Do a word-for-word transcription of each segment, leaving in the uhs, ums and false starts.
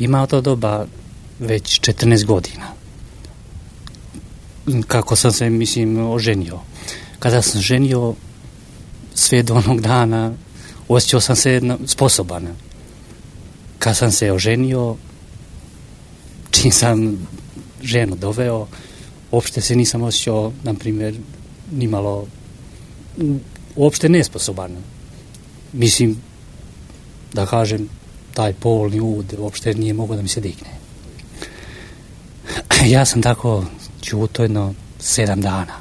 Ima to doba već četrnaest godina. Kako sam se, mislim, oženio. Kada sam ženio, sve do onog dana osjećao sam se sposoban. Kad sam se oženio, čim sam ženu doveo, uopšte se nisam osjećao, na primjer, nimalo, uopšte nesposoban. Mislim, da kažem, taj polni ud uopšte nije mogao da mi se digne. Ja sam tako ćuto jedno sedam dana.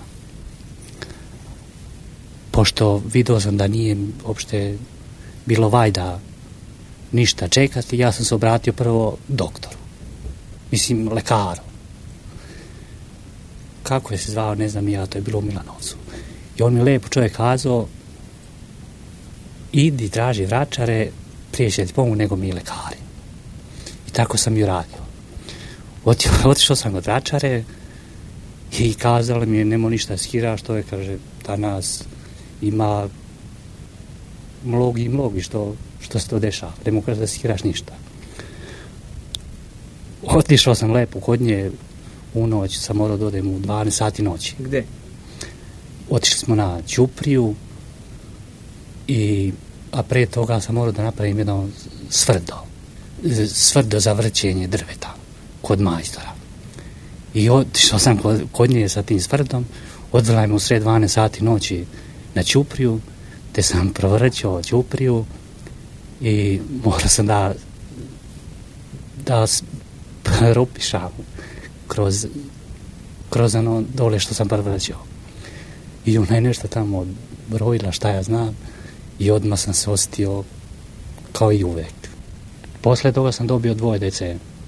Pošto vidio sam da nije uopšte bilo vajda ništa čekati, ja sam se obratio prvo doktoru. Mislim, lekaru. Kako je se zvao, ne znam ja, to je bilo u Milanovcu. I on mi lepo čovjek kazao, idi traži vračare, prije će ti pomogu nego mi lekari. I tako sam i uradio. Otišao sam kod vračare i kazali mi je, nemo ništa skira, što je, kaže, danas ima mnogi i mnogi što, što se to dešava. Ne mogu da skiraš ništa. Otišao sam lepo kod nje, u noć sam morao da odem u dvanaest sati noći. Gde? Otišli smo na Ćupriju, i, a pre toga sam morao da napravim jedno svrdo. Svrdo za vrćenje drveta kod majstora. I otišao sam kod, kod nje sa tim svrdom, odvela me u sred dvanaest sati noći na Ćupriju, te sam provrćao Ćupriju i morao sam da da propišam kroz kroz ono dole što sam provrćao. I ona je nešto tamo brojila, šta ja znam, i odmah sam se osjetio kao i uvek. Posle toga sam dobio dvoje dece.